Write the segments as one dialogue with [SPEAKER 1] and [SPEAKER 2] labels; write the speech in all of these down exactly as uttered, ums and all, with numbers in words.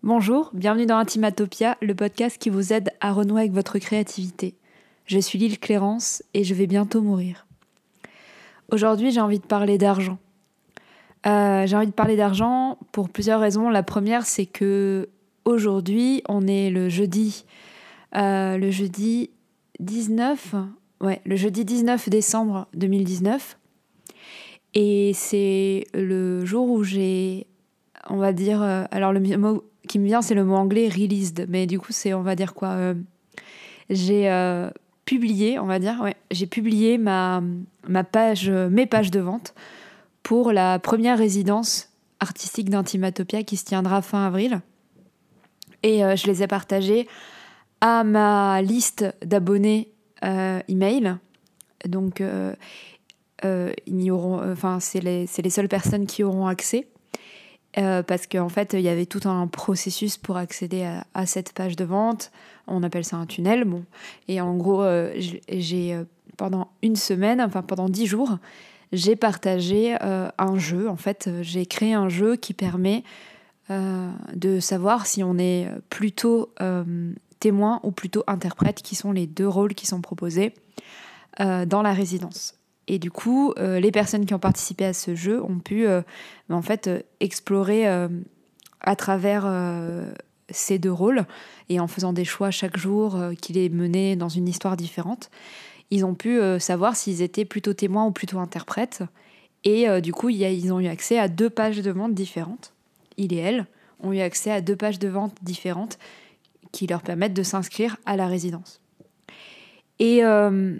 [SPEAKER 1] Bonjour, bienvenue dans Intimatopia, le podcast qui vous aide à renouer avec votre créativité. Je suis Lille Clérance et je vais bientôt mourir. Aujourd'hui, j'ai envie de parler d'argent. Euh, j'ai envie de parler d'argent pour plusieurs raisons. La première, c'est que aujourd'hui, on est le jeudi, euh, le jeudi dix-neuf, ouais, le jeudi dix-neuf décembre deux mille dix-neuf, et c'est le jour où j'ai, on va dire, euh, alors le mot qui me vient, c'est le mot anglais released, mais du coup, c'est, on va dire quoi, euh, j'ai euh, publié, on va dire, ouais, j'ai publié ma, ma page, mes pages de vente pour la première résidence artistique d'Intimatopia qui se tiendra fin avril. Et euh, je les ai partagées à ma liste d'abonnés euh, email. Donc, euh, euh, ils y auront, enfin, c'est les, c'est les seules personnes qui auront accès. Euh, parce qu'en fait, il y avait tout un processus pour accéder à, à cette page de vente. On appelle ça un tunnel. Bon. Et en gros, euh, j'ai, euh, pendant une semaine, enfin pendant dix jours, j'ai partagé euh, un jeu. En fait, j'ai créé un jeu qui permet euh, de savoir si on est plutôt euh, témoin ou plutôt interprète, qui sont les deux rôles qui sont proposés euh, dans la résidence. Et du coup, euh, les personnes qui ont participé à ce jeu ont pu euh, en fait, euh, explorer euh, à travers euh, ces deux rôles, et en faisant des choix chaque jour euh, qui les menaient dans une histoire différente, ils ont pu euh, savoir s'ils étaient plutôt témoins ou plutôt interprètes. Et euh, du coup, y a, ils ont eu accès à deux pages de vente différentes. Il et elle ont eu accès à deux pages de vente différentes qui leur permettent de s'inscrire à la résidence. Et... Euh,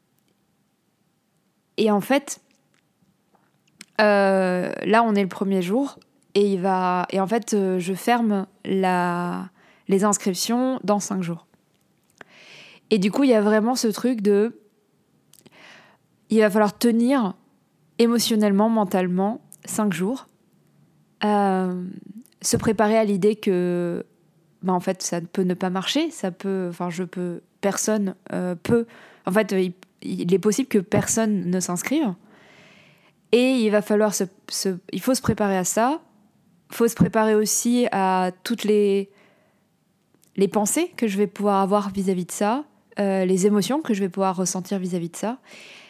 [SPEAKER 1] Et en fait, euh, là, on est le premier jour et il va et en fait, euh, je ferme la les inscriptions dans cinq jours. Et du coup, il y a vraiment ce truc de, il va falloir tenir émotionnellement, mentalement, cinq jours, euh, se préparer à l'idée que, bah, en fait, ça peut ne pas marcher, ça peut, enfin, je peux, personne euh, peut, en fait, il, il est possible que personne ne s'inscrive. Et il va falloir se, se, il faut se préparer à ça. Il faut se préparer aussi à toutes les, les pensées que je vais pouvoir avoir vis-à-vis de ça, euh, les émotions que je vais pouvoir ressentir vis-à-vis de ça.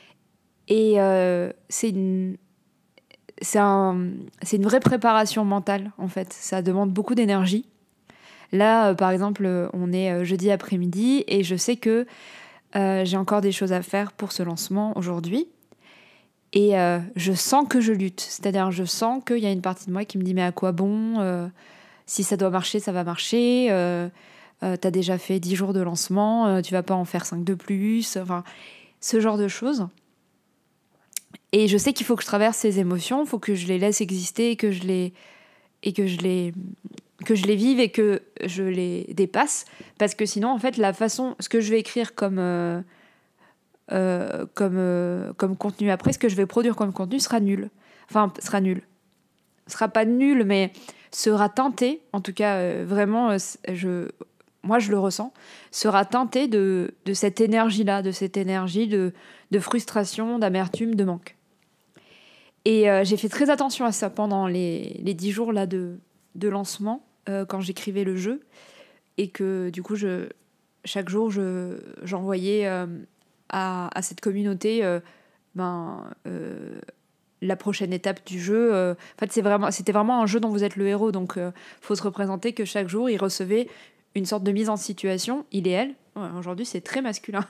[SPEAKER 1] Et euh, c'est une, c'est un, c'est une vraie préparation mentale, en fait. Ça demande beaucoup d'énergie. Là, euh, par exemple, on est euh, jeudi après-midi et je sais que euh, j'ai encore des choses à faire pour ce lancement aujourd'hui. Et euh, je sens que je lutte, c'est-à-dire je sens qu'il y a une partie de moi qui me dit mais à quoi bon, euh, si ça doit marcher, ça va marcher, euh, euh, t'as déjà fait dix jours de lancement, euh, tu vas pas en faire cinq de plus, enfin ce genre de choses. Et je sais qu'il faut que je traverse ces émotions, il faut que je les laisse exister et que je les, et que je les, que je les vive et que je les dépasse, parce que sinon en fait la façon, ce que je vais écrire comme... Euh, Euh, comme, euh, comme contenu après, ce que je vais produire comme contenu sera nul. Enfin, sera nul. Sera pas nul, mais sera teinté, en tout cas, euh, vraiment, euh, je, moi je le ressens, sera teinté de, de cette énergie-là, de cette énergie de, de frustration, d'amertume, de manque. Et euh, j'ai fait très attention à ça pendant les, les dix jours là, de, de lancement, euh, quand j'écrivais le jeu, et que du coup, je, chaque jour, je, j'envoyais... Euh, À, à cette communauté euh, ben, euh, la prochaine étape du jeu. Euh, en fait, c'est vraiment, c'était vraiment un jeu dont vous êtes le héros. Donc, il euh, faut se représenter que chaque jour, il recevait une sorte de mise en situation, il et elle. Ouais, aujourd'hui, c'est très masculin.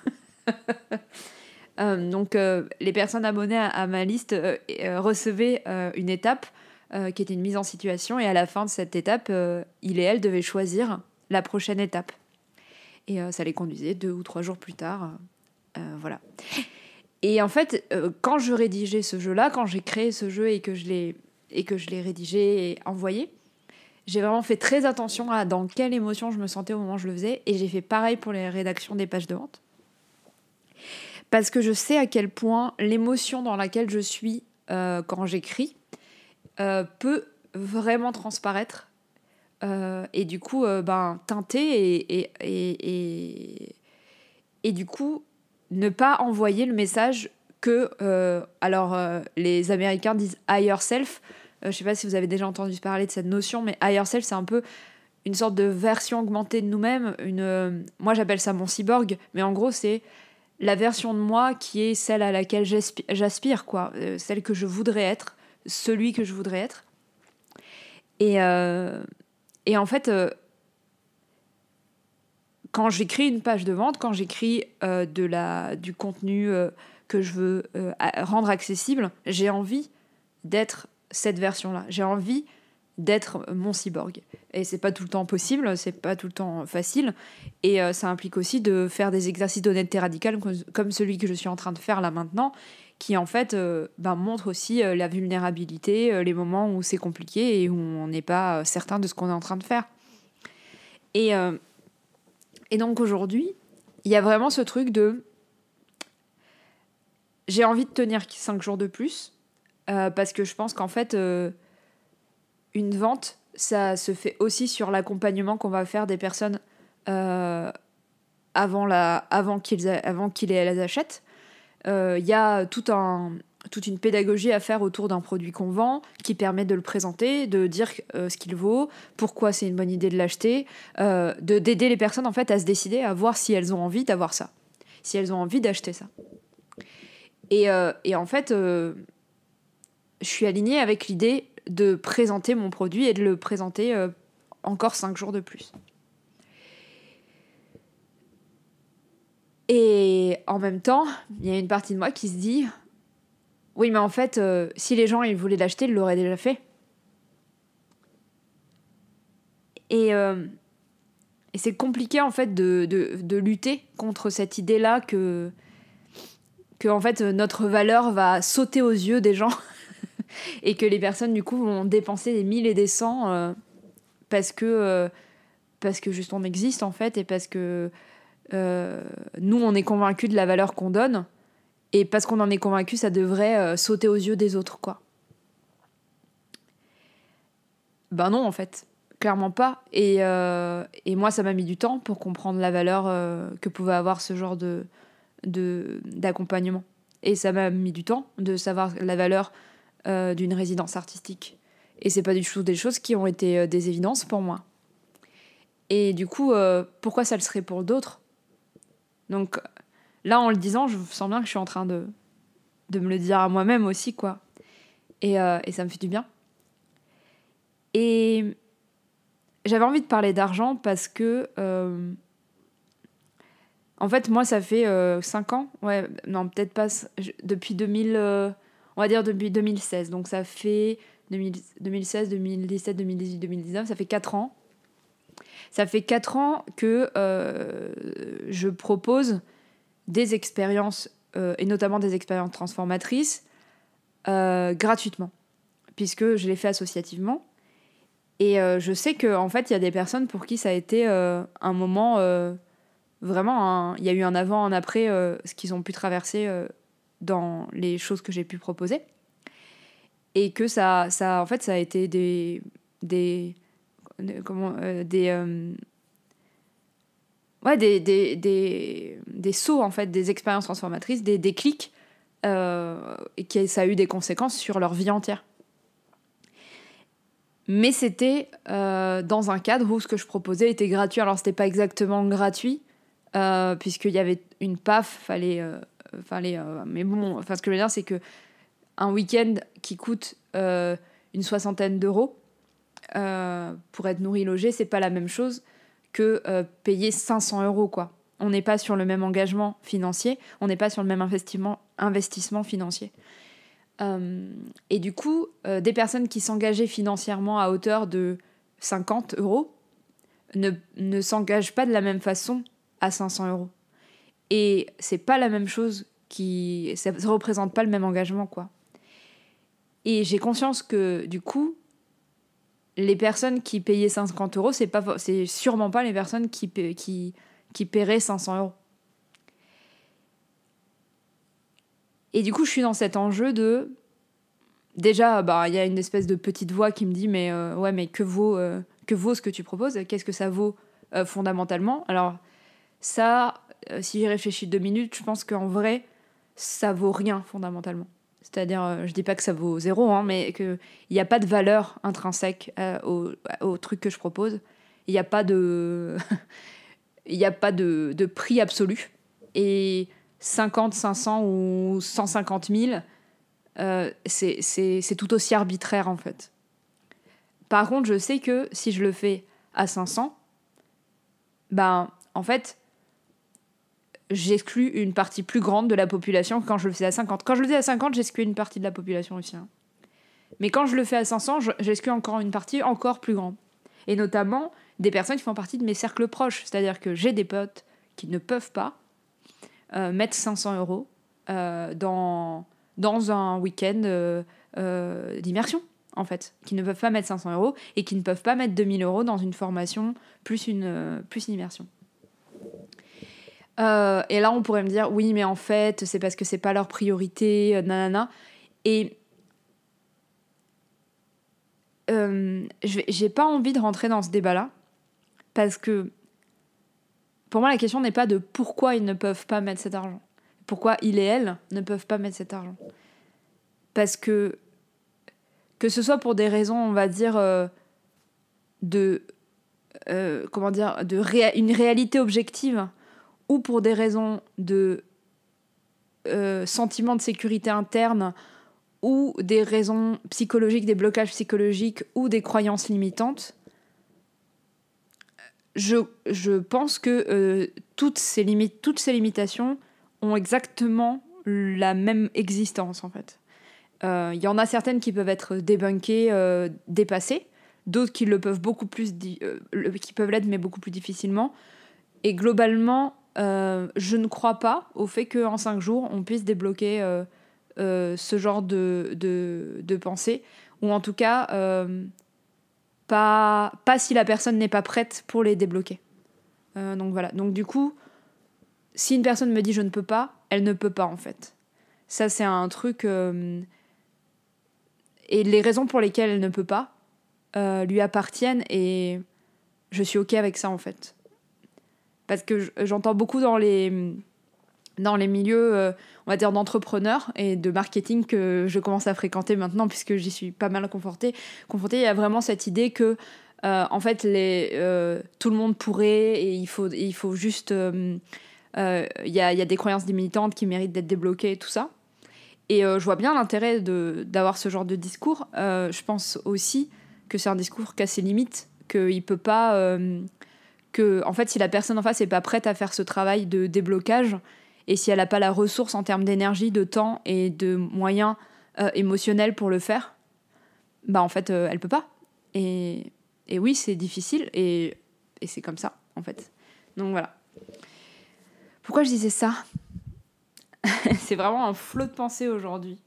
[SPEAKER 1] euh, donc, euh, les personnes abonnées à, à ma liste euh, euh, recevaient euh, une étape euh, qui était une mise en situation. Et à la fin de cette étape, euh, il et elle devaient choisir la prochaine étape. Et euh, ça les conduisait deux ou trois jours plus tard. Euh, voilà. Et en fait, euh, quand je rédigeais ce jeu-là, quand j'ai créé ce jeu et que je l'ai, et que je l'ai rédigé et envoyé, j'ai vraiment fait très attention à dans quelle émotion je me sentais au moment où je le faisais. Et j'ai fait pareil pour les rédactions des pages de vente. Parce que je sais à quel point l'émotion dans laquelle je suis euh, quand j'écris euh, peut vraiment transparaître. Euh, et du coup, euh, ben, teinter et, et, et, et, et du coup... ne pas envoyer le message que... Euh, alors, euh, les Américains disent « higher self ». Euh, je ne sais pas si vous avez déjà entendu parler de cette notion, mais « higher self », c'est un peu une sorte de version augmentée de nous-mêmes. Une, euh, moi, j'appelle ça mon cyborg, mais en gros, c'est la version de moi qui est celle à laquelle j'aspi- j'aspire, quoi. Euh, celle que je voudrais être, celui que je voudrais être. Et, euh, et en fait, euh, quand j'écris une page de vente, quand j'écris euh, de la, du contenu euh, que je veux euh, rendre accessible, j'ai envie d'être cette version-là. J'ai envie d'être mon cyborg. Et c'est pas tout le temps possible, c'est pas tout le temps facile. Et euh, ça implique aussi de faire des exercices d'honnêteté radicale comme, comme celui que je suis en train de faire là maintenant, qui en fait euh, ben, montre aussi euh, la vulnérabilité, euh, les moments où c'est compliqué et où on n'est pas euh, certain de ce qu'on est en train de faire. Et, euh, et donc aujourd'hui, il y a vraiment ce truc de... J'ai envie de tenir cinq jours de plus, euh, parce que je pense qu'en fait... Euh, une vente, ça se fait aussi sur l'accompagnement qu'on va faire des personnes euh, avant, la, avant, qu'ils, avant qu'ils les achètent. Il euh, y a tout un, toute une pédagogie à faire autour d'un produit qu'on vend qui permet de le présenter, de dire euh, ce qu'il vaut, pourquoi c'est une bonne idée de l'acheter, euh, de, d'aider les personnes en fait, à se décider, à voir si elles ont envie d'avoir ça, si elles ont envie d'acheter ça. Et, euh, et en fait, euh, je suis alignée avec l'idée de présenter mon produit et de le présenter euh, encore cinq jours de plus. Et en même temps, il y a une partie de moi qui se dit oui, mais en fait, euh, si les gens ils voulaient l'acheter, ils l'auraient déjà fait. Et, euh, et c'est compliqué en fait de, de, de lutter contre cette idée-là que, que en fait, notre valeur va sauter aux yeux des gens et que les personnes du coup vont dépenser des mille et des cents euh, parce que euh, parce que juste on existe en fait et parce que euh, nous on est convaincus de la valeur qu'on donne et parce qu'on en est convaincus ça devrait euh, sauter aux yeux des autres quoi. Ben non en fait, clairement pas. Et, euh, et moi ça m'a mis du temps pour comprendre la valeur euh, que pouvait avoir ce genre de, de, d'accompagnement. Et ça m'a mis du temps de savoir la valeur euh, d'une résidence artistique. Et c'est pas du tout des choses qui ont été euh, des évidences pour moi. Et du coup, euh, pourquoi ça le serait pour d'autres ? Donc là, en le disant, je sens bien que je suis en train de, de me le dire à moi-même aussi, quoi. Et, euh, et ça me fait du bien. Et j'avais envie de parler d'argent parce que... Euh, en fait, moi, ça fait euh, cinq ans. Ouais, non, peut-être pas... Je, depuis deux mille... Euh, on va dire depuis deux mille seize. Donc ça fait deux mille, deux mille seize, deux mille dix-sept, deux mille dix-huit, deux mille dix-neuf. Ça fait quatre ans. Ça fait quatre ans que euh, je propose des expériences, euh, et notamment des expériences transformatrices, euh, gratuitement, puisque je les fais associativement. Et euh, je sais qu'en en fait, il y a des personnes pour qui ça a été euh, un moment... Euh, vraiment, il y a eu un avant, un après, euh, ce qu'ils ont pu traverser euh, dans les choses que j'ai pu proposer. Et que ça, ça, en fait, ça a été des... des comment... Euh, des... Euh, Ouais, des, des, des, des sauts, en fait, des expériences transformatrices, des déclics, euh, et que ça a eu des conséquences sur leur vie entière. Mais c'était euh, dans un cadre où ce que je proposais était gratuit. Alors, c'était pas exactement gratuit, euh, puisqu'il y avait une P A F, fallait... Euh, fallait euh, mais bon, enfin, ce que je veux dire, c'est qu'un week-end qui coûte euh, une soixantaine d'euros euh, pour être nourri, logé, c'est pas la même chose que euh, payer cinq cents euros, quoi. On n'est pas sur le même engagement financier, on n'est pas sur le même investissement, investissement financier. Euh, et du coup, euh, des personnes qui s'engageaient financièrement à hauteur de cinquante euros ne, ne s'engagent pas de la même façon à cinq cents euros. Et c'est pas la même chose, qui, ça ne représente pas le même engagement, quoi. Et j'ai conscience que, du coup, les personnes qui payaient cinquante euros, c'est, pas, c'est sûrement pas les personnes qui, qui, qui paieraient cinq cents euros. Et du coup, je suis dans cet enjeu de... Déjà, bah, y a une espèce de petite voix qui me dit « Mais euh, ouais, mais que vaut, euh, que vaut ce que tu proposes ? Qu'est-ce que ça vaut euh, fondamentalement ?» Alors, ça, euh, si j'y réfléchis deux minutes, je pense qu'en vrai, ça vaut rien fondamentalement. C'est-à-dire, euh, je dis pas que ça vaut zéro, hein, mais qu'il n'y a pas de valeur intrinsèque euh, au, au truc que je propose. il n'y a pas de il n'y a pas de, de prix absolu. Et cinquante, cinq cents ou cent cinquante mille, euh, c'est, c'est, c'est tout aussi arbitraire en fait. Par contre, je sais que si je le fais à cinq cents, ben en fait, j'exclus une partie plus grande de la population que quand je le faisais à cinquante. Quand je le faisais à cinquante, j'exclus une partie de la population aussi. Hein. Mais quand je le fais à cinq cents, j'exclus encore une partie encore plus grande. Et notamment des personnes qui font partie de mes cercles proches. C'est-à-dire que j'ai des potes qui ne peuvent pas euh, mettre cinq cents euros euh, dans, dans un week-end euh, euh, d'immersion, en fait. Qui ne peuvent pas mettre cinq cents euros et qui ne peuvent pas mettre deux mille euros dans une formation plus une, euh, plus une immersion. Euh, et là, on pourrait me dire, oui, mais en fait, c'est parce que c'est pas leur priorité, euh, nanana. Et euh, j'ai pas envie de rentrer dans ce débat-là, parce que pour moi, la question n'est pas de pourquoi ils ne peuvent pas mettre cet argent. Pourquoi il et elle ne peuvent pas mettre cet argent. Parce que, que ce soit pour des raisons, on va dire, euh, de, euh, comment dire, de ré- une réalité objective, ou pour des raisons de euh, sentiment de sécurité interne, ou des raisons psychologiques, des blocages psychologiques, ou des croyances limitantes, je, je pense que euh, toutes, ces limites, toutes ces limitations ont exactement la même existence, en fait. Il euh, y en a certaines qui peuvent être débunkées, euh, dépassées, d'autres qui le peuvent beaucoup plus, di- euh, qui peuvent l'être, mais beaucoup plus difficilement. Et globalement, euh, je ne crois pas au fait qu'en cinq jours, on puisse débloquer euh, euh, ce genre de, de, de pensée, ou en tout cas, euh, pas, pas si la personne n'est pas prête pour les débloquer. Euh, donc voilà. Donc du coup, si une personne me dit je ne peux pas, elle ne peut pas en fait. Ça, c'est un truc... Euh, et les raisons pour lesquelles elle ne peut pas euh, lui appartiennent, et je suis ok avec ça en fait. Parce que j'entends beaucoup dans les, dans les milieux, euh, on va dire, d'entrepreneurs et de marketing que je commence à fréquenter maintenant, puisque j'y suis pas mal confrontée. Confrontée, il y a vraiment cette idée que, euh, en fait, les, euh, tout le monde pourrait, et il faut, il faut juste... Euh, euh, y, a, y a des croyances limitantes qui méritent d'être débloquées et tout ça. Et euh, je vois bien l'intérêt de, d'avoir ce genre de discours. Euh, je pense aussi que c'est un discours qui a ses limites, qu'il peut pas... Euh, que, en fait, si la personne en face n'est pas prête à faire ce travail de déblocage, et si elle n'a pas la ressource en termes d'énergie, de temps et de moyens euh, émotionnels pour le faire, bah en fait, euh, elle peut pas. Et, et oui, c'est difficile, et, et c'est comme ça, en fait. Donc voilà. Pourquoi je disais ça ? C'est vraiment un flot de pensée aujourd'hui.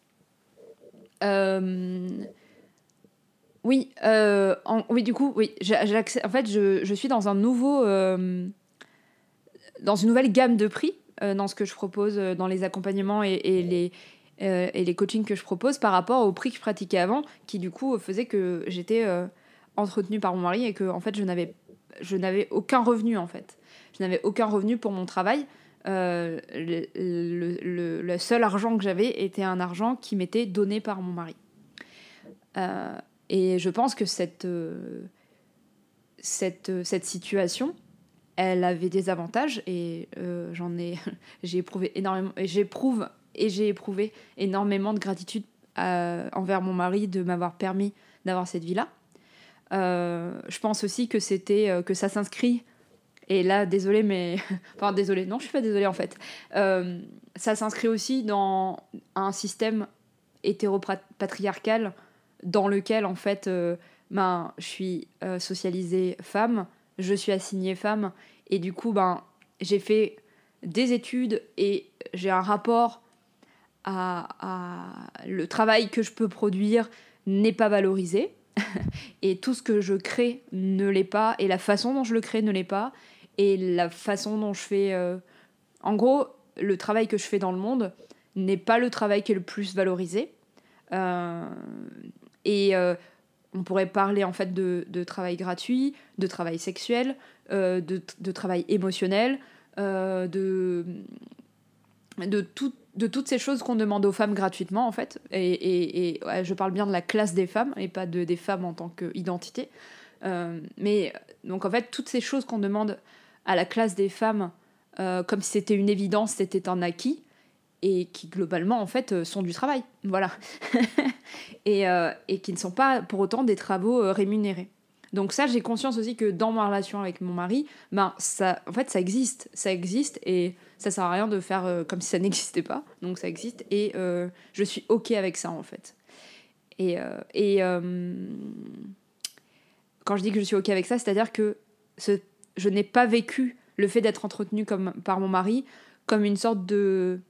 [SPEAKER 1] Euh... Oui, euh, en, oui, du coup, oui. J'ai, j'ai accès, en fait, je, je suis dans un nouveau, euh, dans une nouvelle gamme de prix euh, dans ce que je propose, euh, dans les accompagnements et, et les euh, et les coachings que je propose par rapport au prix que je pratiquais avant, qui du coup faisait que j'étais euh, entretenue par mon mari et que en fait je n'avais je n'avais aucun revenu en fait. Je n'avais aucun revenu pour mon travail. Euh, le, le, le, le seul argent que j'avais était un argent qui m'était donné par mon mari. Euh, et je pense que cette, euh, cette, euh, cette situation, elle avait des avantages, et euh, j'en ai, j'ai éprouvé énormément, et j'éprouve et j'ai éprouvé énormément de gratitude à, envers mon mari de m'avoir permis d'avoir cette vie-là. Euh, je pense aussi que c'était euh, que ça s'inscrit. Et là, désolée, mais... Enfin, désolée. Non, je suis pas désolée, en fait. Euh, ça s'inscrit aussi dans un système hétéropatriarcal dans lequel, en fait, euh, ben, je suis euh, socialisée femme, je suis assignée femme, et du coup, ben, j'ai fait des études et j'ai un rapport à, à... Le travail que je peux produire n'est pas valorisé, et tout ce que je crée ne l'est pas, et la façon dont je le crée ne l'est pas, et la façon dont je fais... Euh... En gros, le travail que je fais dans le monde n'est pas le travail qui est le plus valorisé. Euh... Et euh, on pourrait parler en fait de, de travail gratuit, de travail sexuel, euh, de, de travail émotionnel, euh, de, de, tout, de toutes ces choses qu'on demande aux femmes gratuitement en fait. Et, et, et ouais, je parle bien de la classe des femmes et pas de, des femmes en tant qu'identité. Euh, mais donc en fait, toutes ces choses qu'on demande à la classe des femmes, euh, comme si c'était une évidence, c'était un acquis, et qui globalement en fait euh, sont du travail, voilà, et, euh, et qui ne sont pas pour autant des travaux euh, rémunérés. Donc ça, j'ai conscience aussi que dans ma relation avec mon mari, ben ça, en fait, ça existe, ça existe, et ça sert à rien de faire euh, comme si ça n'existait pas. Donc ça existe, et euh, je suis ok avec ça en fait. Et, euh, et euh, quand je dis que je suis ok avec ça, c'est-à-dire que ce, je n'ai pas vécu le fait d'être entretenue comme par mon mari comme une sorte de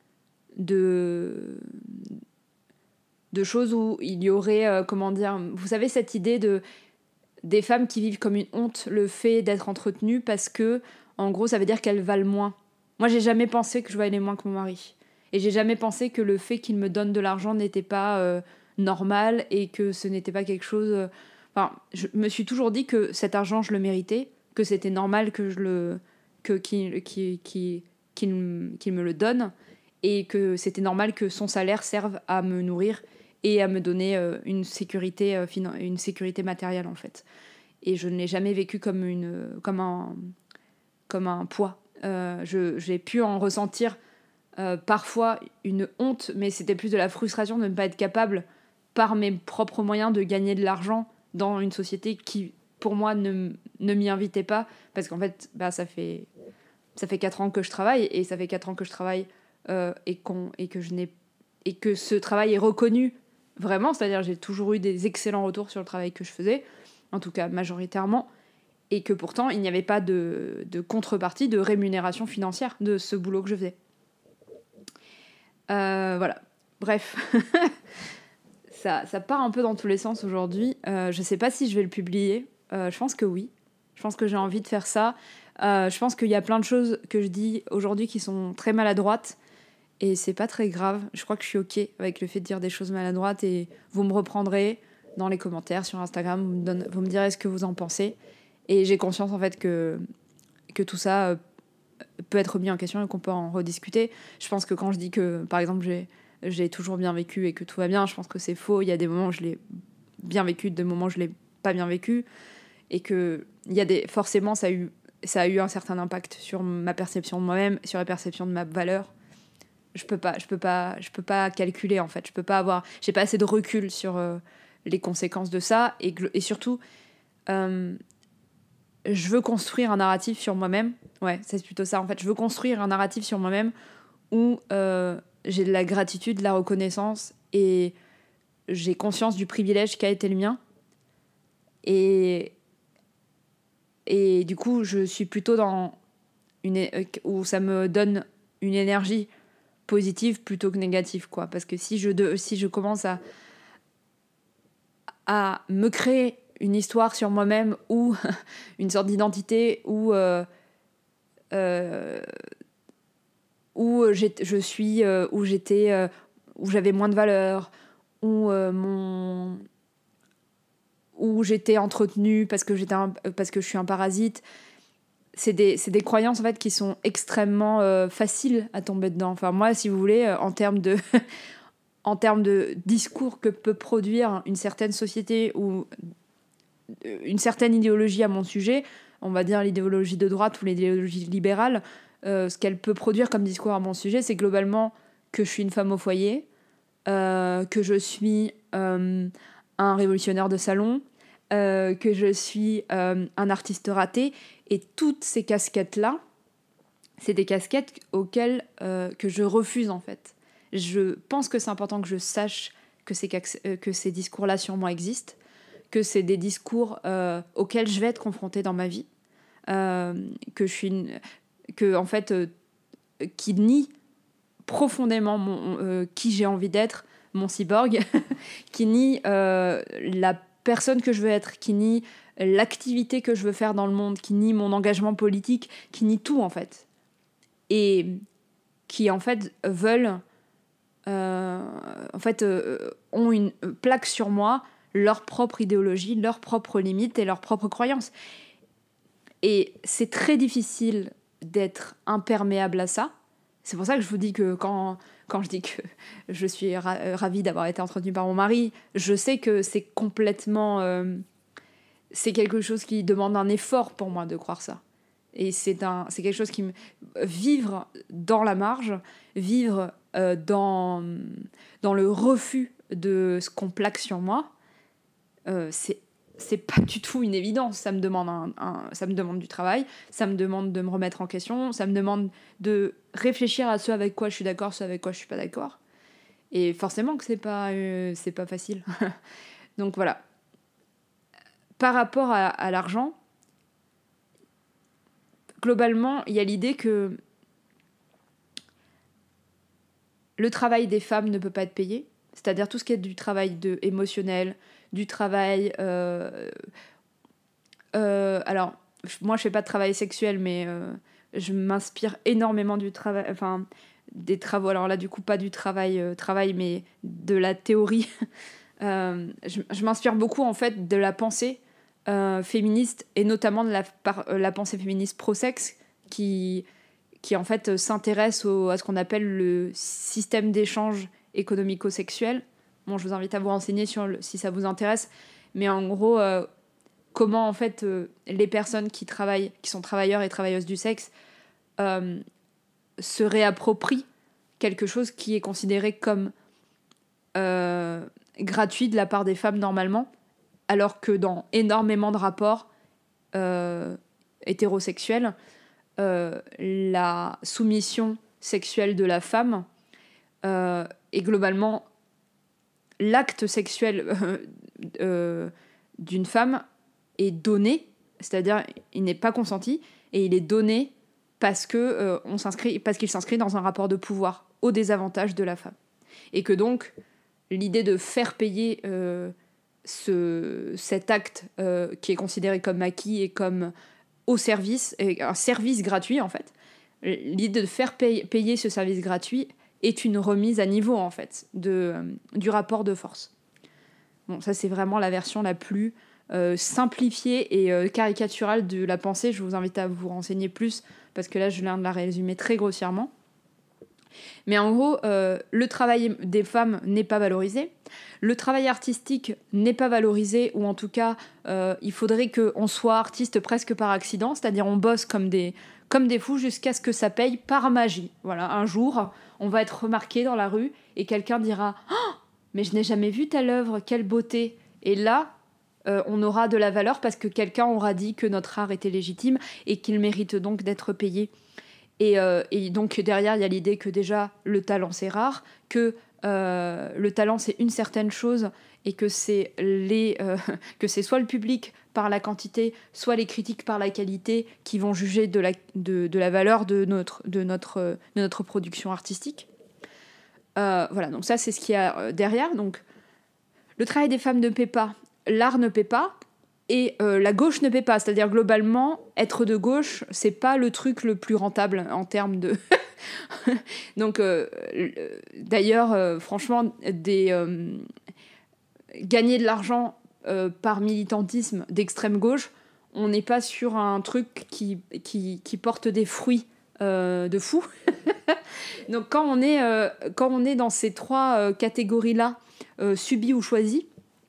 [SPEAKER 1] de de choses où il y aurait euh, comment dire, vous savez, cette idée de des femmes qui vivent comme une honte le fait d'être entretenues parce que en gros ça veut dire qu'elles valent moins. Moi j'ai jamais pensé que je valais moins que mon mari, et j'ai jamais pensé que le fait qu'il me donne de l'argent n'était pas euh, normal, et que ce n'était pas quelque chose euh, enfin je me suis toujours dit que cet argent je le méritais, que c'était normal que je le que qu'il qu'il qu'il qu'il, qu'il me le donne, et que c'était normal que son salaire serve à me nourrir et à me donner euh, une sécurité euh, finan- une sécurité matérielle en fait. Et je ne l'ai jamais vécu comme une comme un comme un poids. Euh, je, j'ai pu en ressentir euh, parfois une honte, mais c'était plus de la frustration de ne pas être capable par mes propres moyens de gagner de l'argent dans une société qui pour moi ne, ne m'y invitait pas, parce qu'en fait bah, ça fait ça fait quatre ans que je travaille, et ça fait quatre ans que je travaille euh, et, qu'on, et, que je n'ai, et que ce travail est reconnu vraiment, c'est-à-dire j'ai toujours eu des excellents retours sur le travail que je faisais, en tout cas majoritairement, et que pourtant il n'y avait pas de, de contrepartie, de rémunération financière de ce boulot que je faisais. Euh, voilà, bref. ça, ça part un peu dans tous les sens aujourd'hui. Euh, je sais pas si je vais le publier, euh, je pense que oui. Je pense que j'ai envie de faire ça. Euh, je pense qu'il y a plein de choses que je dis aujourd'hui qui sont très maladroites, et c'est pas très grave. Je crois que je suis ok avec le fait de dire des choses maladroites, et vous me reprendrez dans les commentaires sur Instagram, vous me, donne, vous me direz ce que vous en pensez, et j'ai conscience en fait que, que tout ça euh, peut être mis en question et qu'on peut en rediscuter. Je pense que quand je dis que par exemple j'ai, j'ai toujours bien vécu et que tout va bien, je pense que c'est faux. Il y a des moments où je l'ai bien vécu, des moments où je l'ai pas bien vécu, et que il y a des forcément ça a eu ça a eu un certain impact sur ma perception de moi-même, sur la perception de ma valeur. Je peux pas, je peux pas, je peux pas calculer en fait. Je peux pas avoir, j'ai pas assez de recul sur euh, les conséquences de ça, et, et surtout, euh, je veux construire un narratif sur moi-même. Ouais, c'est plutôt ça en fait. Je veux construire un narratif sur moi-même où euh, j'ai de la gratitude, de la reconnaissance, et j'ai conscience du privilège qui a été le mien. Et Et du coup, je suis plutôt dans une où ça me donne une énergie positive plutôt que négative, quoi. Parce que si je de, si je commence à à me créer une histoire sur moi-même, ou une sorte d'identité où euh, euh, où je suis euh, où j'étais euh, où j'avais moins de valeur, où euh, mon où j'étais entretenue parce que j'étais un, parce que je suis un parasite. C'est des, c'est des croyances en fait qui sont extrêmement euh, faciles à tomber dedans. Enfin moi, si vous voulez, euh, en termes de en termes de discours que peut produire une certaine société ou une certaine idéologie à mon sujet, on va dire l'idéologie de droite ou l'idéologie libérale, euh, ce qu'elle peut produire comme discours à mon sujet, c'est globalement que je suis une femme au foyer, euh, que je suis euh, un révolutionnaire de salon, euh, que je suis euh, un artiste raté. Et toutes ces casquettes-là, c'est des casquettes auxquelles euh, que je refuse en fait. Je pense que c'est important que je sache que ces, euh, que ces discours-là sur moi existent, que c'est des discours euh, auxquels je vais être confrontée dans ma vie, euh, que je suis une, que en fait euh, qui nie profondément mon, euh, qui j'ai envie d'être, mon cyborg, qui nie euh, la personne que je veux être, qui nie l'activité que je veux faire dans le monde, qui nie mon engagement politique, qui nie tout en fait. Et qui en fait veulent, euh, en fait, euh, ont une plaque sur moi leur propre idéologie, leurs propres limites et leurs propres croyances. Et c'est très difficile d'être imperméable à ça. C'est pour ça que je vous dis que quand, quand je dis que je suis ra- ravie d'avoir été entretenue par mon mari, je sais que c'est complètement... Euh, c'est quelque chose qui demande un effort pour moi de croire ça. Et c'est, un, c'est quelque chose qui me... Vivre dans la marge, vivre euh, dans, dans le refus de ce qu'on plaque sur moi, euh, c'est, c'est pas du tout une évidence. Ça me demande, un, un, ça me demande du travail, ça me demande de me remettre en question, ça me demande de réfléchir à ce avec quoi je suis d'accord, ce avec quoi je suis pas d'accord. Et forcément que c'est pas, euh, c'est pas facile. Donc voilà. Par rapport à, à l'argent, globalement, il y a l'idée que le travail des femmes ne peut pas être payé. C'est-à-dire tout ce qui est du travail de, émotionnel, du travail... Euh, euh, alors, moi, je fais pas de travail sexuel, mais euh, je m'inspire énormément du travail... Enfin, des travaux. Alors là, du coup, pas du travail, euh, travail mais de la théorie. euh, je, je m'inspire beaucoup, en fait, de la pensée euh, féministe, et notamment de la, par, euh, la pensée féministe pro-sexe, qui... qui en fait s'intéresse au, à ce qu'on appelle le système d'échange économico-sexuel. Bon, je vous invite à vous renseigner sur le, si ça vous intéresse, mais en gros, euh, comment en fait euh, les personnes qui travaillent, qui sont travailleurs et travailleuses du sexe, euh, se réapproprient quelque chose qui est considéré comme euh, gratuit de la part des femmes normalement, alors que dans énormément de rapports euh, hétérosexuels, Euh, la soumission sexuelle de la femme euh, est globalement l'acte sexuel euh, euh, d'une femme est donné, c'est-à-dire il n'est pas consenti et il est donné parce que euh, on s'inscrit, parce qu'il s'inscrit dans un rapport de pouvoir au désavantage de la femme, et que donc l'idée de faire payer euh, ce, cet acte euh, qui est considéré comme acquis et comme au service, un service gratuit en fait. L'idée de faire payer, payer ce service gratuit est une remise à niveau en fait de, euh, du rapport de force. Bon, ça c'est vraiment la version la plus euh, simplifiée et euh, caricaturale de la pensée. Je vous invite à vous renseigner plus parce que là je viens de la résumer très grossièrement. Mais en gros, euh, le travail des femmes n'est pas valorisé. Le travail artistique n'est pas valorisé, ou en tout cas, euh, il faudrait qu'on soit artiste presque par accident, c'est-à-dire on bosse comme des, comme des fous jusqu'à ce que ça paye par magie. Voilà, un jour, on va être remarqué dans la rue et quelqu'un dira « Oh, mais je n'ai jamais vu telle œuvre, quelle beauté !» Et là, euh, on aura de la valeur parce que quelqu'un aura dit que notre art était légitime et qu'il mérite donc d'être payé. Et, euh, et donc derrière, il y a l'idée que déjà, le talent, c'est rare, que euh, le talent, c'est une certaine chose, et que c'est, les, euh, que c'est soit le public par la quantité, soit les critiques par la qualité qui vont juger de la, de, de la valeur de notre, de, notre, de notre production artistique. Euh, voilà, donc ça, c'est ce qu'il y a derrière. Donc, le travail des femmes ne paie pas, l'art ne paie pas, et euh, la gauche ne paie pas. C'est-à-dire, globalement, être de gauche, c'est pas le truc le plus rentable en termes de... Donc, euh, d'ailleurs, euh, franchement, des, euh, gagner de l'argent euh, par militantisme d'extrême gauche, on n'est pas sur un truc qui, qui, qui porte des fruits euh, de fou. Donc, quand on est, euh, quand on est dans ces trois euh, catégories-là, euh, subies ou choisies,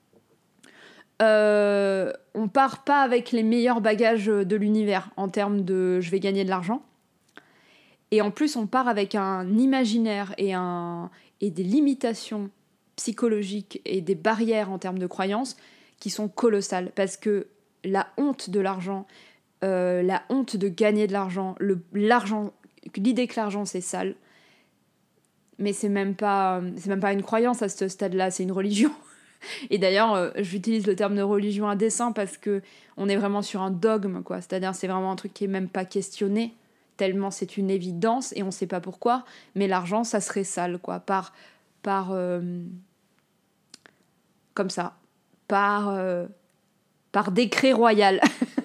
[SPEAKER 1] Euh, on part pas avec les meilleurs bagages de l'univers en termes de je vais gagner de l'argent. Et en plus, on part avec un imaginaire et, un, et des limitations psychologiques et des barrières en termes de croyances qui sont colossales. Parce que la honte de l'argent, euh, la honte de gagner de l'argent, le, l'argent, l'idée que l'argent c'est sale, mais c'est même pas, c'est même pas une croyance à ce stade-là, c'est une religion. Et d'ailleurs, euh, j'utilise le terme de religion à dessein parce que on est vraiment sur un dogme, quoi. C'est-à-dire, c'est vraiment un truc qui est même pas questionné, tellement c'est une évidence et on sait pas pourquoi. Mais l'argent, ça serait sale, quoi, par, par, euh, comme ça, par, euh, par décret royal.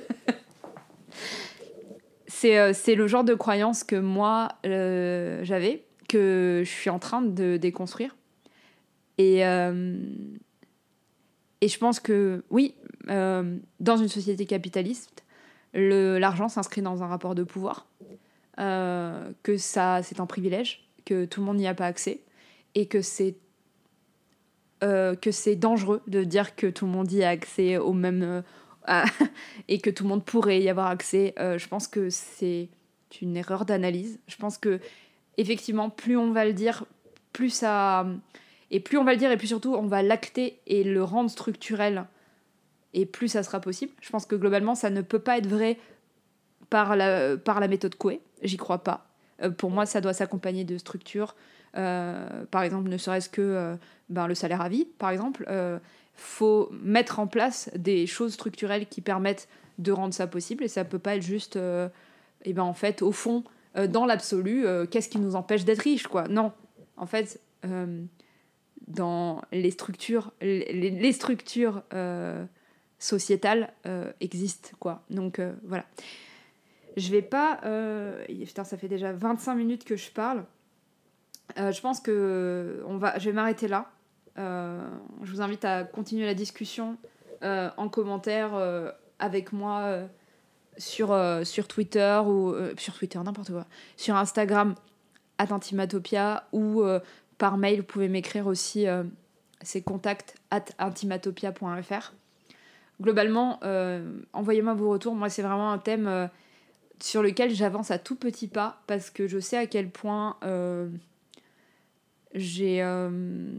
[SPEAKER 1] c'est, euh, c'est le genre de croyance que moi euh, j'avais, que je suis en train de déconstruire. Et euh, Et je pense que, oui, euh, dans une société capitaliste, le, l'argent s'inscrit dans un rapport de pouvoir, euh, que ça, c'est un privilège, que tout le monde n'y a pas accès, et que c'est, euh, que c'est dangereux de dire que tout le monde y a accès au même, euh, à, et que tout le monde pourrait y avoir accès. Euh, je pense que c'est une erreur d'analyse. Je pense que effectivement, plus on va le dire, plus ça... Et plus on va le dire, et plus surtout, on va l'acter et le rendre structurel, et plus ça sera possible. Je pense que globalement, ça ne peut pas être vrai par la, par la méthode Coué. J'y crois pas. Euh, pour moi, ça doit s'accompagner de structures. Euh, par exemple, ne serait-ce que euh, ben, le salaire à vie, par exemple. Il euh, faut mettre en place des choses structurelles qui permettent de rendre ça possible. Et ça peut pas être juste... Euh, et ben, en fait, au fond, euh, dans l'absolu, euh, qu'est-ce qui nous empêche d'être riches, quoi? Non. En fait... Euh, dans les structures, les, les structures euh, sociétales euh, existent, quoi. Donc euh, voilà. Je vais pas... Euh... Putain, ça fait déjà vingt-cinq minutes que je parle. Euh, je pense que on va... je vais m'arrêter là. Euh, je vous invite à continuer la discussion euh, en commentaire euh, avec moi euh, sur, euh, sur Twitter ou... Euh, sur Twitter, n'importe quoi. Sur Instagram, at intimatopia, ou... Euh, par mail, vous pouvez m'écrire aussi, euh, c'est contact at intimatopia point f r. Globalement, euh, envoyez-moi vos retours. Moi, c'est vraiment un thème euh, sur lequel j'avance à tout petits pas, parce que je sais à quel point euh, j'ai... Euh...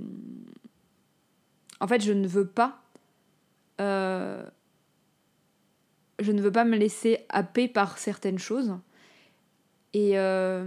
[SPEAKER 1] En fait, je ne veux pas... Euh... Je ne veux pas me laisser happer par certaines choses. Et... Euh...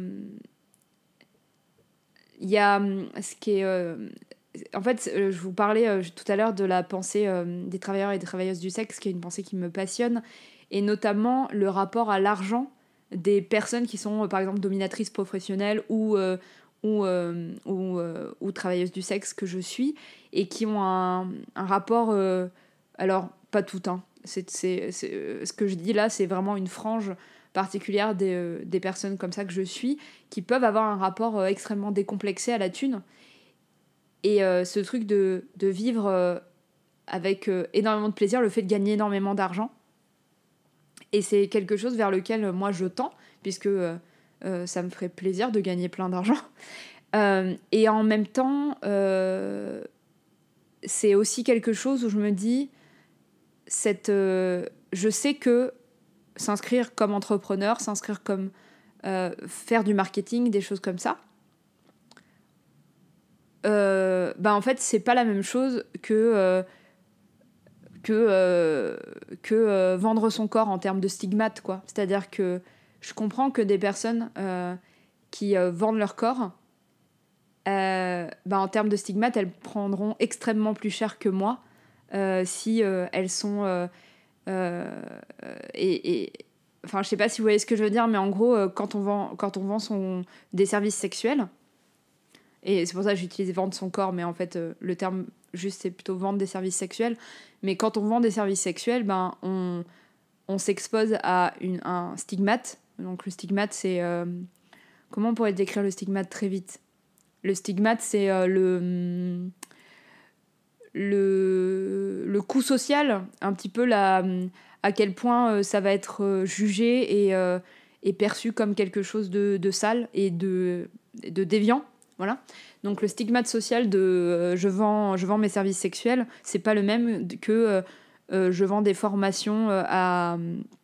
[SPEAKER 1] Il y a ce qui est... Euh, en fait, je vous parlais euh, tout à l'heure de la pensée euh, des travailleurs et des travailleuses du sexe, qui est une pensée qui me passionne, et notamment le rapport à l'argent des personnes qui sont, euh, par exemple, dominatrices professionnelles ou, euh, ou, euh, ou, euh, ou travailleuses du sexe que je suis, et qui ont un, un rapport... Euh, alors, pas tout, hein. C'est, c'est, c'est, euh, ce que je dis là, c'est vraiment une frange particulière des, euh, des personnes comme ça que je suis, qui peuvent avoir un rapport euh, extrêmement décomplexé à la thune. Et euh, ce truc de, de vivre euh, avec euh, énormément de plaisir, le fait de gagner énormément d'argent. Et c'est quelque chose vers lequel euh, moi je tends, puisque euh, euh, ça me ferait plaisir de gagner plein d'argent. Euh, et en même temps, euh, c'est aussi quelque chose où je me dis, cette, euh, je sais que s'inscrire comme entrepreneur, s'inscrire comme euh, faire du marketing, des choses comme ça, euh, bah en fait c'est pas la même chose que euh, que euh, que euh, vendre son corps en termes de stigmate, quoi. C'est-à-dire que je comprends que des personnes euh, qui euh, vendent leur corps, euh, bah en termes de stigmate, elles prendront extrêmement plus cher que moi euh, si euh, elles sont euh, euh, et, et enfin je sais pas si vous voyez ce que je veux dire, mais en gros euh, quand on vend quand on vend son des services sexuels, et c'est pour ça que j'utilise vendre son corps, mais en fait euh, le terme juste c'est plutôt vendre des services sexuels, mais quand on vend des services sexuels, ben on on s'expose à une, un stigmate. Donc le stigmate c'est euh, comment on pourrait décrire le stigmate très vite? Le stigmate c'est euh, le le le coût social, un petit peu la à quel point euh, ça va être euh, jugé et, euh, et perçu comme quelque chose de, de sale et de, de déviant. Voilà. Donc le stigmate social de euh, je, vends, je vends mes services sexuels, c'est pas le même que euh, euh, je vends des formations euh, à,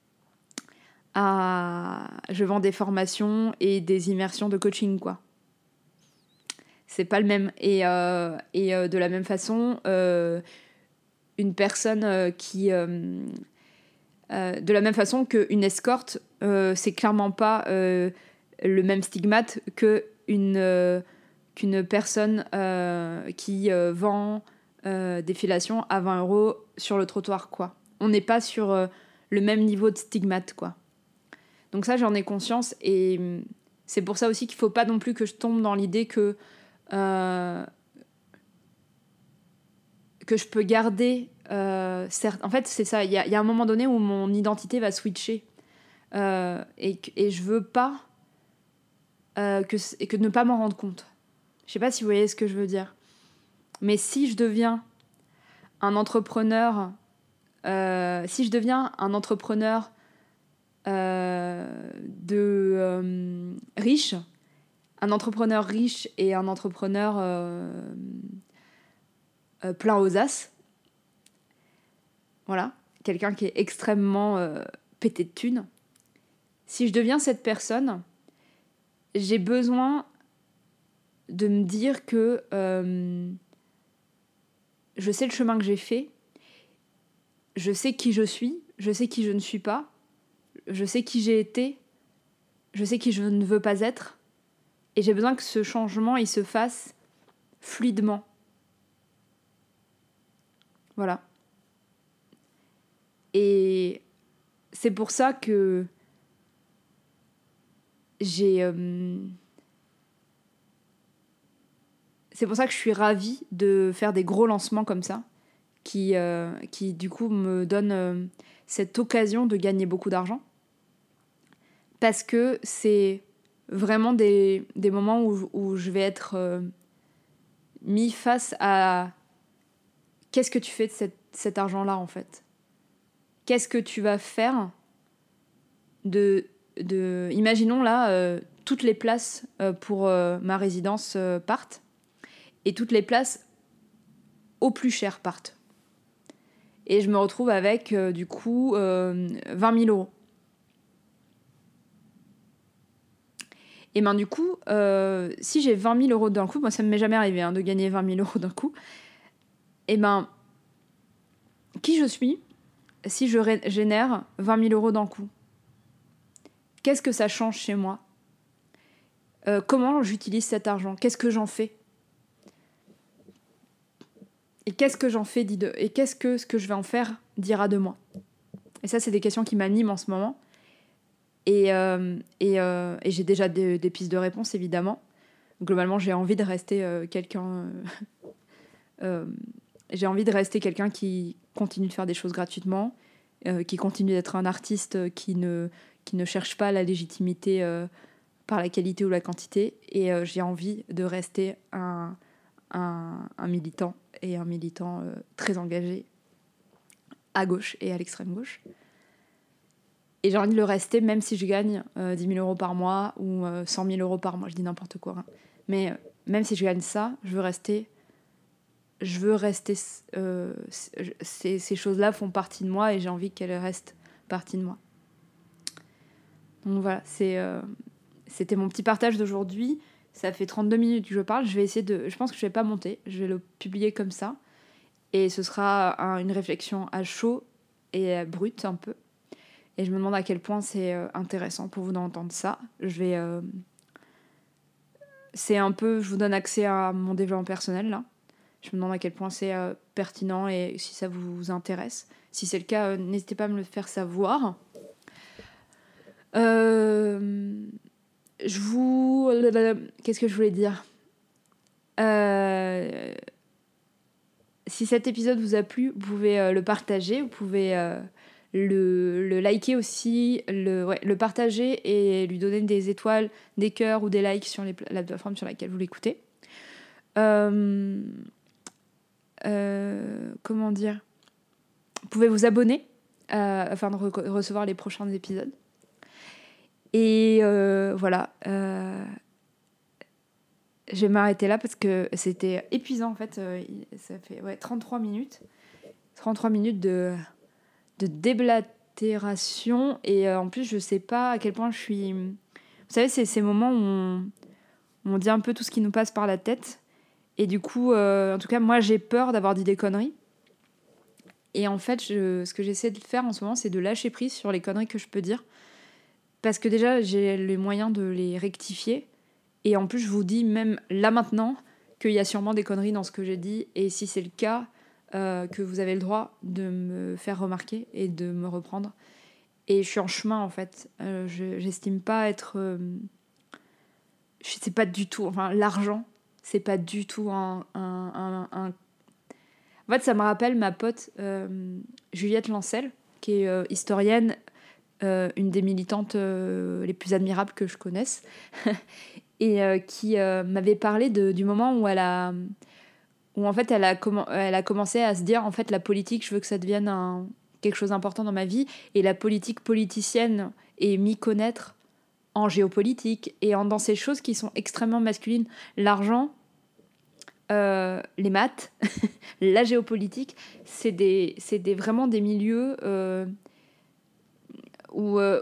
[SPEAKER 1] à. Je vends des formations et des immersions de coaching, quoi. C'est pas le même. Et, euh, et euh, de la même façon, euh, une personne euh, qui. Euh, Euh, de la même façon qu'une escorte, euh, c'est clairement pas euh, le même stigmate que une, euh, qu'une personne euh, qui euh, vend euh, des fellations à vingt euros sur le trottoir, quoi. On n'est pas sur euh, le même niveau de stigmate, quoi. Donc ça, j'en ai conscience, et hum, c'est pour ça aussi qu'il faut pas non plus que je tombe dans l'idée que euh, que je peux garder euh, certes, en fait c'est ça, il y, y a un moment donné où mon identité va switcher euh, et, et je veux pas euh, que, et que ne pas m'en rendre compte. Je sais pas si vous voyez ce que je veux dire, mais si je deviens un entrepreneur euh, si je deviens un entrepreneur euh, de euh, riche, un entrepreneur riche et un entrepreneur euh, euh, plein aux as, voilà. quelqu'un qui est extrêmement euh, pété de thunes, si je deviens cette personne, j'ai besoin de me dire que euh, je sais le chemin que j'ai fait, je sais qui je suis, je sais qui je ne suis pas, je sais qui j'ai été, je sais qui je ne veux pas être, et j'ai besoin que ce changement il se fasse fluidement. Voilà. Et c'est pour ça que j'ai... Euh, c'est pour ça que je suis ravie de faire des gros lancements comme ça, qui, euh, qui du coup me donnent euh, cette occasion de gagner beaucoup d'argent. Parce que c'est vraiment des, des moments où, où je vais être euh, mis face à qu'est-ce que tu fais de cette, cet argent-là en fait. Qu'est-ce que tu vas faire de... de imaginons là, euh, toutes les places euh, pour euh, ma résidence euh, partent et toutes les places au plus cher partent. Et je me retrouve avec euh, du coup euh, vingt mille euros. Et ben du coup, euh, si j'ai vingt mille euros d'un coup, moi ça ne m'est jamais arrivé hein, de gagner vingt mille euros d'un coup, et ben qui je suis si je ré- génère vingt mille euros d'un coup? Qu'est-ce que ça change chez moi? euh, Comment j'utilise cet argent? Qu'est-ce que j'en fais? Et qu'est-ce que j'en fais dit de... Et qu'est-ce que ce que je vais en faire dira de moi? Et ça, c'est des questions qui m'animent en ce moment. Et, euh, et, euh, et j'ai déjà des, des pistes de réponse, évidemment. Globalement, j'ai envie de rester euh, quelqu'un... Euh, euh, j'ai envie de rester quelqu'un qui continue de faire des choses gratuitement, euh, qui continue d'être un artiste qui ne, qui ne cherche pas la légitimité euh, par la qualité ou la quantité. Et euh, j'ai envie de rester un, un, un militant, et un militant euh, très engagé à gauche et à l'extrême gauche. Et j'ai envie de le rester même si je gagne euh, dix mille euros par mois ou euh, cent mille euros par mois, je dis n'importe quoi. Hein. Mais euh, même si je gagne ça, je veux rester... Je veux rester... Euh, ces, ces choses-là font partie de moi et j'ai envie qu'elles restent partie de moi. Donc voilà, c'est, euh, c'était mon petit partage d'aujourd'hui. Ça fait trente-deux minutes que je parle. Je vais essayer de... Je pense que je vais pas monter. Je vais le publier comme ça. Et ce sera un, une réflexion à chaud et brute un peu. Et je me demande à quel point c'est euh, intéressant pour vous d'entendre ça. Je vais... Euh... C'est un peu... Je vous donne accès à mon développement personnel, là. Je me demande à quel point c'est euh, pertinent et si ça vous intéresse. Si c'est le cas, euh, n'hésitez pas à me le faire savoir. Euh... Je vous... Qu'est-ce que je voulais dire euh... Si cet épisode vous a plu, vous pouvez euh, le partager, vous pouvez... Euh... Le, le liker aussi, le, ouais, le partager et lui donner des étoiles, des cœurs ou des likes sur les, la plateforme sur laquelle vous l'écoutez. Euh, euh, comment dire? Vous pouvez vous abonner euh, afin de re- recevoir les prochains épisodes. Et euh, voilà. Euh, je vais m'arrêter là parce que c'était épuisant en fait. Euh, ça fait ouais, trente-trois minutes. trente-trois minutes de... de déblatération et euh, en plus je sais pas à quel point je suis... Vous savez, c'est ces moments où on, où on dit un peu tout ce qui nous passe par la tête et du coup, euh, en tout cas moi j'ai peur d'avoir dit des conneries et en fait je, ce que j'essaie de faire en ce moment c'est de lâcher prise sur les conneries que je peux dire parce que déjà j'ai les moyens de les rectifier et en plus je vous dis même là maintenant qu'il y a sûrement des conneries dans ce que j'ai dit et si c'est le cas Euh, que vous avez le droit de me faire remarquer et de me reprendre. Et je suis en chemin, en fait. Euh, je, j'estime pas être... Euh, je sais pas du tout... Enfin, l'argent, c'est pas du tout un... un, un, un... En fait, ça me rappelle ma pote euh, Juliette Lancel, qui est euh, historienne, euh, une des militantes euh, les plus admirables que je connaisse, et euh, qui euh, m'avait parlé de, du moment où elle a... où en fait elle a, comm- elle a commencé à se dire en fait la politique je veux que ça devienne un, quelque chose d'important dans ma vie et la politique politicienne et m'y connaître en géopolitique et en, dans ces choses qui sont extrêmement masculines. L'argent euh, les maths, la géopolitique, c'est des, c'est des, vraiment des milieux euh, où, euh,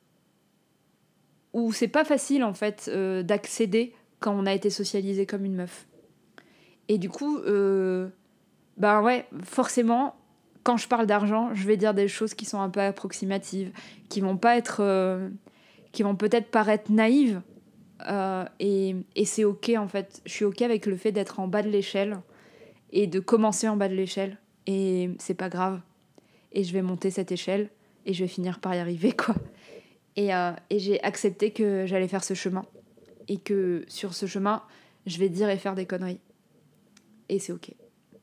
[SPEAKER 1] où c'est pas facile en fait euh, d'accéder quand on a été socialisé comme une meuf. Et du coup, euh, bah ouais, forcément, quand je parle d'argent, je vais dire des choses qui sont un peu approximatives, qui vont pas être, euh, qui vont peut-être paraître naïves. Euh, et, et c'est ok en fait. Je suis ok avec le fait d'être en bas de l'échelle et de commencer en bas de l'échelle. Et c'est pas grave. Et je vais monter cette échelle et je vais finir par y arriver, quoi. Et, euh, et j'ai accepté que j'allais faire ce chemin. Et que sur ce chemin, je vais dire et faire des conneries. Et c'est ok.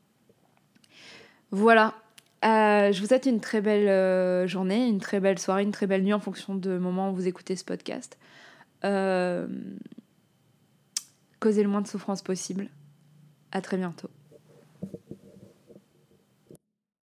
[SPEAKER 1] Voilà. Euh, je vous souhaite une très belle euh, journée, une très belle soirée, une très belle nuit en fonction du moment où vous écoutez ce podcast. Euh... Causez le moins de souffrance possible. À très bientôt.